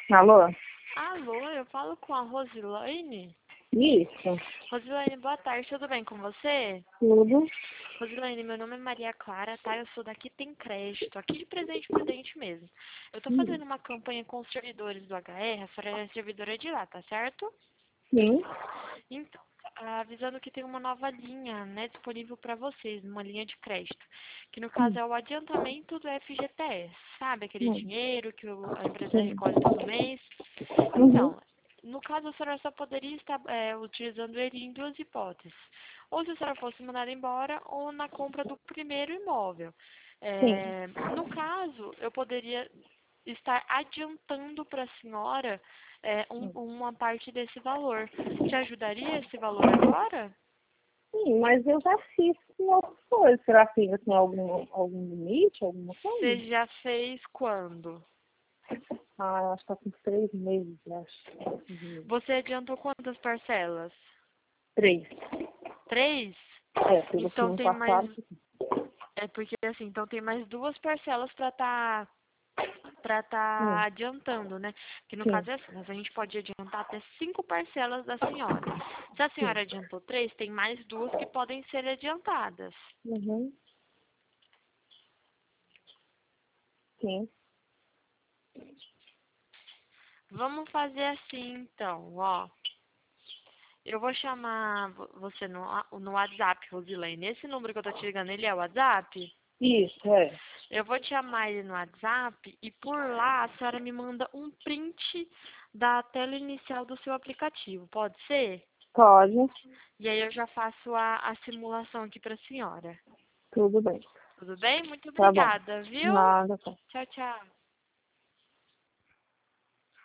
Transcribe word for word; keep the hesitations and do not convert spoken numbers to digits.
Alô? Alô, eu falo com a Rosilaine? Isso. Rosilaine, boa tarde, tudo bem com você? Tudo. Rosilaine, meu nome é Maria Clara, tá? Eu sou daqui Tem Crédito, aqui de Presidente Prudente mesmo. Eu tô Hum. fazendo uma campanha com os servidores do H R, a senhora é servidora de lá, tá certo? Sim. Então, avisando que tem uma nova linha, né, disponível para vocês, uma linha de crédito, que no caso Hum. é o adiantamento do F G T S, sabe? Aquele Hum. dinheiro que o- a empresa Sim. recolhe todo mês. Uhum. Então, no caso, a senhora só poderia estar é, utilizando ele em duas hipóteses. Ou se a senhora fosse mandada embora, ou na compra do primeiro imóvel. Sim. É, no caso, eu poderia estar adiantando para a senhora é, um- Hum. uma parte desse valor. Te ajudaria esse valor agora? Sim, mas eu já fiz com outras coisas. Será que ainda tem algum, algum limite, alguma Você coisa? já fez quando? Ah, acho que tá com três meses, acho. Uhum. Você adiantou quantas parcelas? Três. Três? É, porque você Então não tem mais. passaram. É porque assim, então tem mais duas parcelas para estar para Hum. estar adiantando, né? Que no Sim. caso é assim, mas a gente pode adiantar até cinco parcelas da senhora. Se a Sim. senhora adiantou três, tem mais duas que podem ser adiantadas. Uhum. Sim. Vamos fazer assim então, ó. Eu vou chamar vo- você no, a- no WhatsApp, Rosilene. Esse número que eu tô te ligando, ele é o WhatsApp? Isso, é. Eu vou te chamar ele no WhatsApp e por lá a senhora me manda um print da tela inicial do seu aplicativo, pode ser? Pode. E aí eu já faço a, a simulação aqui pra senhora. Tudo bem. Tudo bem? Muito Tá bom. obrigada, viu? Nada, tá. Tchau, tchau.